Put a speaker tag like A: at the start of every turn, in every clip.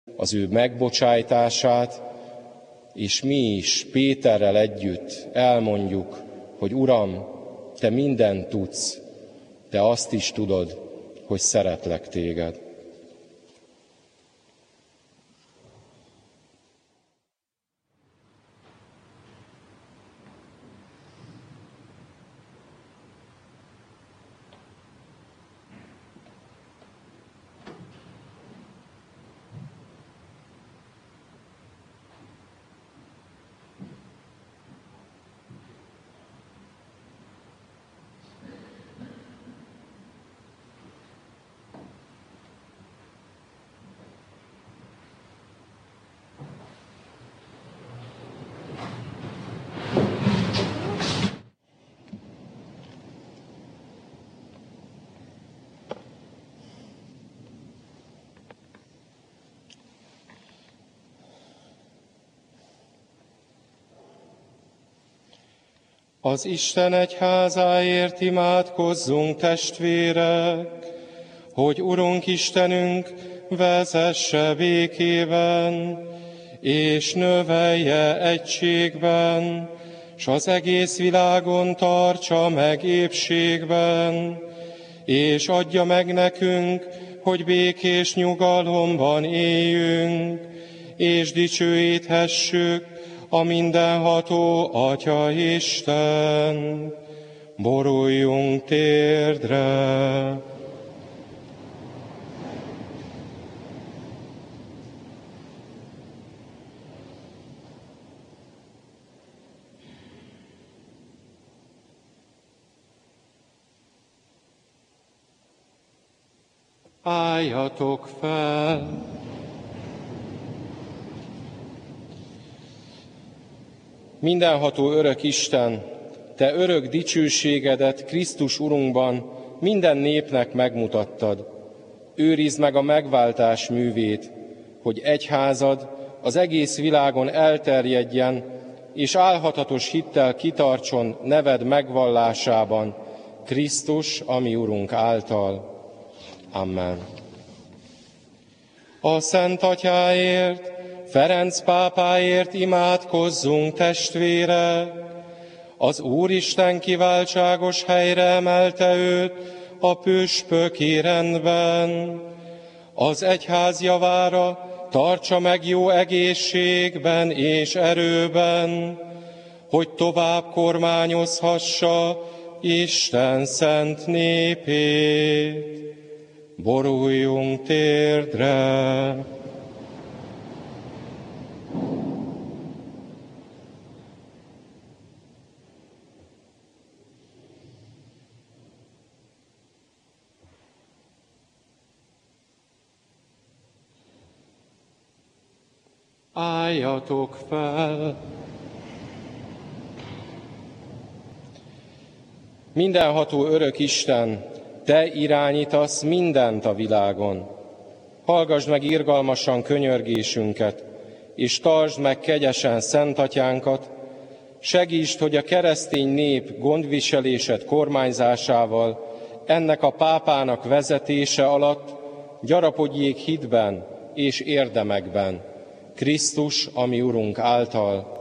A: az ő megbocsájtását, és mi is Péterrel együtt elmondjuk, hogy Uram, Te mindent tudsz, Te azt is tudod, hogy szeretlek Téged. Az Isten egyházáért imádkozzunk, testvérek, hogy Urunk Istenünk vezesse békében, és növelje egységben, s az egész világon tartsa meg épségben, és adja meg nekünk, hogy békés nyugalomban éljünk, és dicsőíthessük a mindenható Atya Isten. Boruljunk térdre! Álljatok fel! Mindenható örök Isten, Te örök dicsőségedet Krisztus Urunkban minden népnek megmutattad. Őrizd meg a megváltás művét, hogy egyházad az egész világon elterjedjen, és álhatatos hittel kitartson neved megvallásában, Krisztus, a mi Urunk által. Amen. A Szent Atyáért, Ferenc pápáért imádkozzunk, testvérek! Az Úristen kiváltságos helyre emelte őt a püspöki rendben. Az egyház javára tartsa meg jó egészségben és erőben, hogy tovább kormányozhassa Isten szent népét. Boruljunk térdre! Álljatok fel! Mindenható örök Isten, Te irányítasz mindent a világon. Hallgasd meg irgalmasan könyörgésünket, és tartsd meg kegyesen Szent Atyánkat, segítsd, hogy a keresztény nép gondviselésed kormányzásával ennek a pápának vezetése alatt gyarapodjék hitben és érdemekben, Krisztus, a mi Urunk által.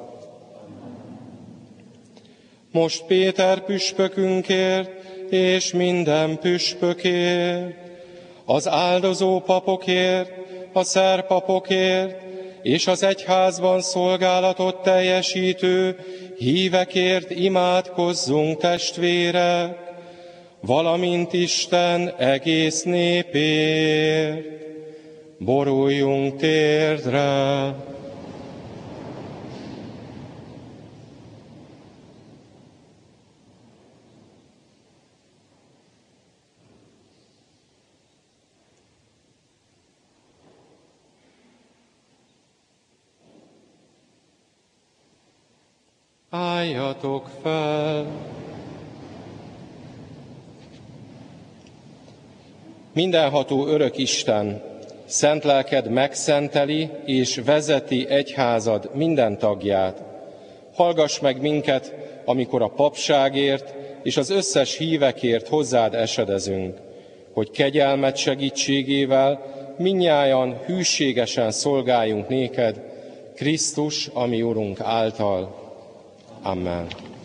A: Most Péter püspökünkért és minden püspökért, az áldozó papokért, a szerpapokért és az egyházban szolgálatot teljesítő hívekért imádkozzunk, testvérek, valamint Isten egész népért. Boruljunk térdre! Álljatok fel! Mindenható örök Isten, szent lelked megszenteli és vezeti egyházad minden tagját. Hallgass meg minket, amikor a papságért és az összes hívekért hozzád esedezünk, hogy kegyelmed segítségével mindnyájan hűségesen szolgáljunk néked, Krisztus, a mi Urunk által. Amen.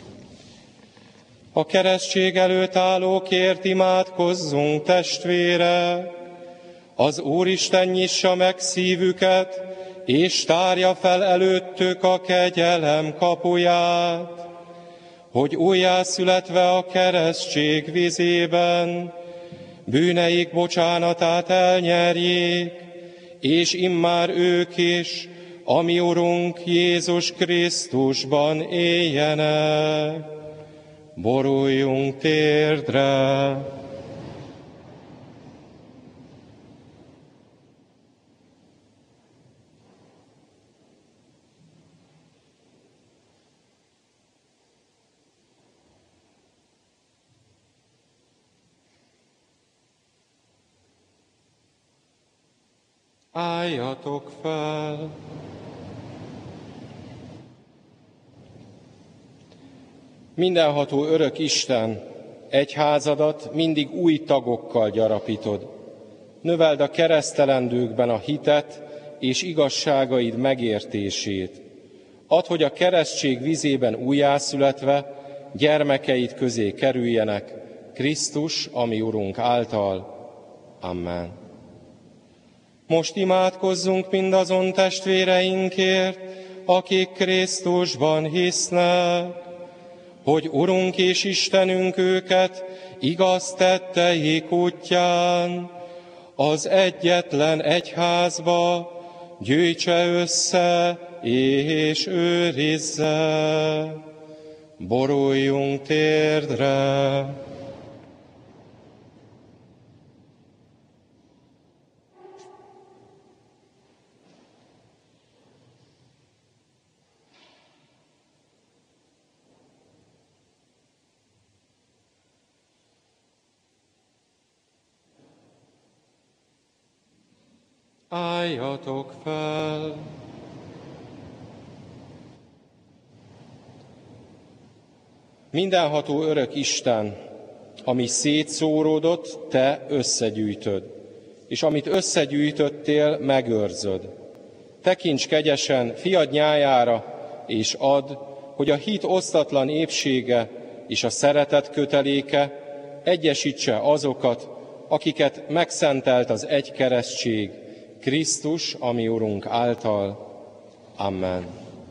A: A keresztség előtt állókért imádkozzunk, testvérek! Az Úristen nyissa meg szívüket, és tárja fel előttük a kegyelem kapuját, hogy újjászületve a keresztség vizében bűneik bocsánatát elnyerjék, és immár ők is, a mi Urunk Jézus Krisztusban éljenek. Boruljunk térdre! Álljatok fel! Mindenható örök Isten, egyházadat mindig új tagokkal gyarapítod. Növeld a keresztelendőkben a hitet és igazságaid megértését. Add, hogy a keresztség vizében újjászületve gyermekeid közé kerüljenek, Krisztus, a mi Urunk által. Amen. Most imádkozzunk mindazon testvéreinkért, akik Krisztusban hisznek, hogy Urunk és Istenünk őket igaz tetteik útján az egyetlen egyházba gyűjtse össze és őrizze. Boruljunk térdre! Álljatok fel! Mindenható örök Isten, ami szétszóródott, te összegyűjtöd, és amit összegyűjtöttél, megőrzöd. Tekints kegyesen fiad nyájára, és add, hogy a hit osztatlan épsége és a szeretet köteléke egyesítse azokat, akiket megszentelt az egy keresztség, Krisztus, a mi Urunk által. Amen.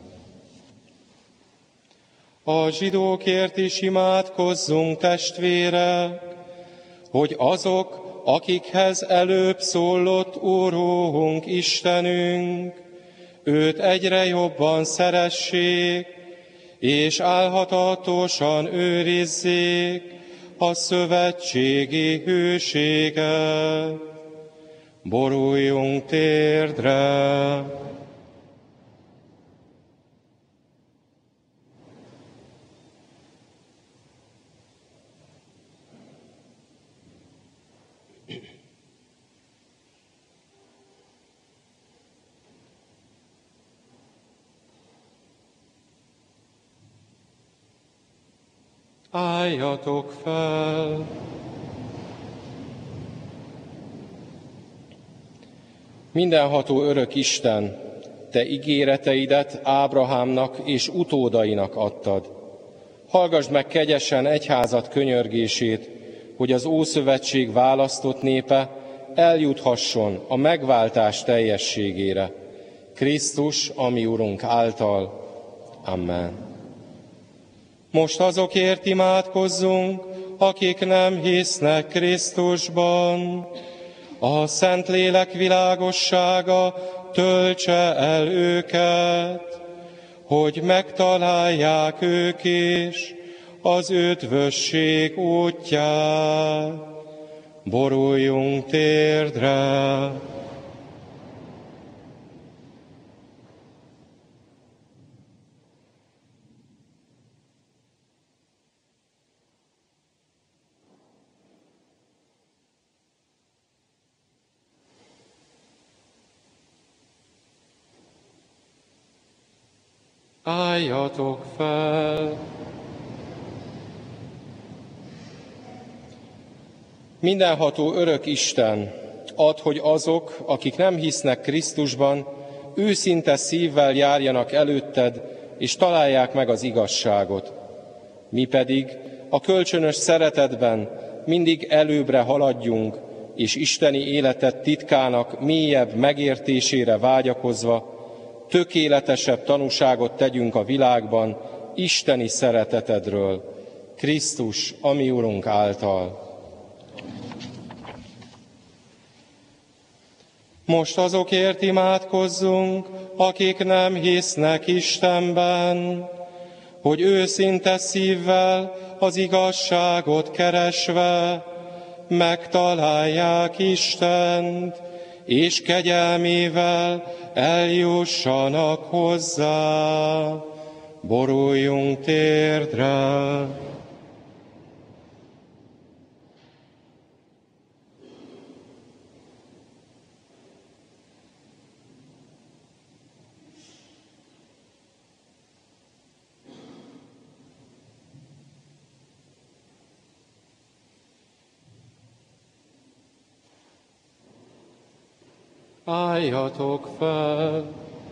A: A zsidókért is imádkozzunk, testvérek, hogy azok, akikhez előbb szólott Úrunk, Istenünk, őt egyre jobban szeressék, és álhatatosan őrizzék a szövetségi hűséget. Boruljunk térdre! Álljatok fel! Mindenható örök Isten, te ígéreteidet Ábrahámnak és utódainak adtad. Hallgasd meg kegyesen egyházad könyörgését, hogy az Ószövetség választott népe eljuthasson a megváltás teljességére. Krisztus, a mi Urunk által. Amen. Most azokért imádkozzunk, akik nem hisznek Krisztusban. A Szentlélek világossága töltse el őket, hogy megtalálják ők is az üdvösség útját. Boruljunk térdre! Álljatok fel! Mindenható örök Isten, add, hogy azok, akik nem hisznek Krisztusban, őszinte szívvel járjanak előtted, és találják meg az igazságot. Mi pedig a kölcsönös szeretetben mindig előbbre haladjunk, és isteni életet titkának mélyebb megértésére vágyakozva, tökéletesebb tanúságot tegyünk a világban isteni szeretetedről, Krisztus, a mi Urunk által. Most azokért imádkozzunk, akik nem hisznek Istenben, hogy őszinte szívvel az igazságot keresve megtalálják Istent, és kegyelmével eljussanak hozzá. Boruljunk térdre! Álljatok fel!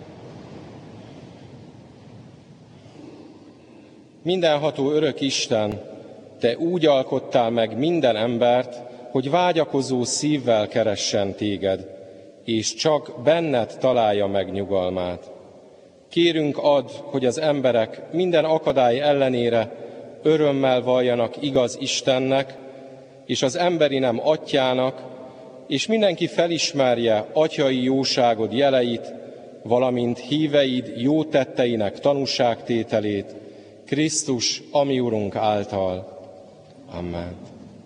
A: Mindenható örök Isten, Te úgy alkottál meg minden embert, hogy vágyakozó szívvel keressen Téged, és csak benned találja meg nyugalmát. Kérünk, add, hogy az emberek minden akadály ellenére örömmel valljanak igaz Istennek, és az emberi nem atyának, és mindenki felismerje atyai jóságod jeleit, valamint híveid jó tetteinek tanúságtételét, Krisztus, a mi Urunk által. Amen.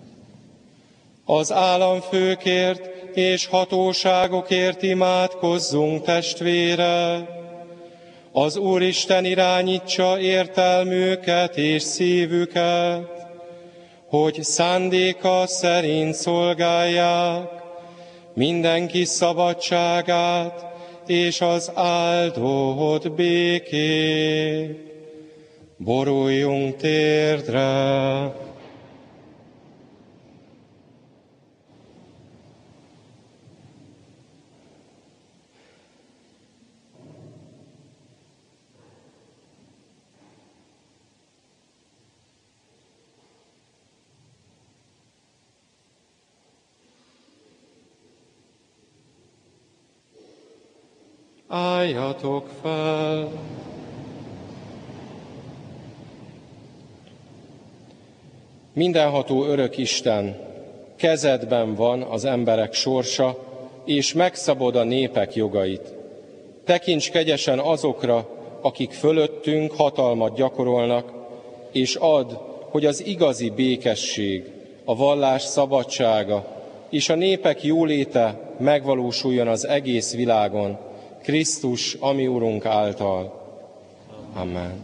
A: Az államfőkért és hatóságokért imádkozzunk, testvére. Az Úristen irányítsa értelmüket és szívüket, hogy szándéka szerint szolgálják mindenki szabadságát és az áldott békét. Boruljunk térdre! Álljatok fel! Mindenható örök Isten, kezedben van az emberek sorsa, és megszabod a népek jogait. Tekints kegyesen azokra, akik fölöttünk hatalmat gyakorolnak, és add, hogy az igazi békesség, a vallás szabadsága és a népek jóléte megvalósuljon az egész világon, Krisztus, a mi Urunk által. Amen.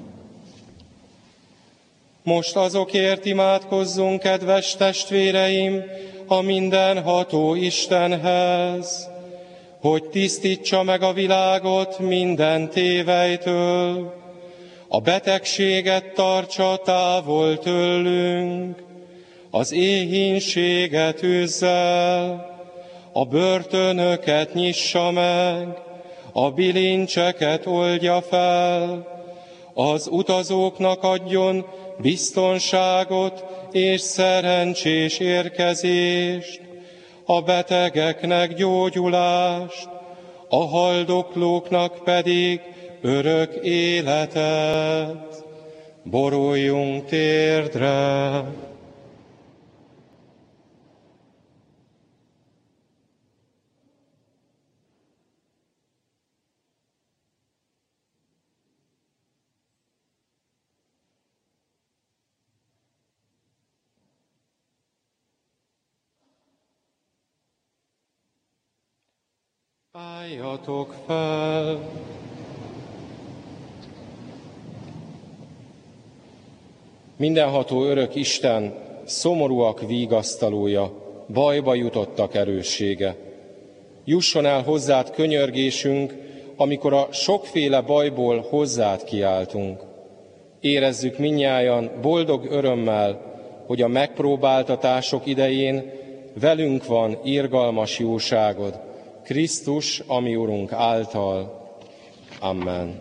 A: Most azokért imádkozzunk, kedves testvéreim, a mindenható Istenhez, hogy tisztítsa meg a világot minden tévelytől, a betegséget tartsa távol tőlünk, az éhínséget űzze el, a börtönöket nyissa meg, a bilincseket oldja fel, az utazóknak adjon biztonságot és szerencsés érkezést, a betegeknek gyógyulást, a haldoklóknak pedig örök életet. Boruljunk térdre! Álljatok fel! Mindenható örök Isten, szomorúak vigasztalója, bajba jutottak erőssége. Jusson el hozzád könyörgésünk, amikor a sokféle bajból hozzád kiáltunk. Érezzük mindnyájan boldog örömmel, hogy a megpróbáltatások idején velünk van irgalmas jóságod, Krisztus, a mi Urunk által. Amen.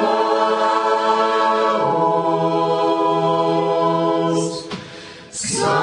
B: So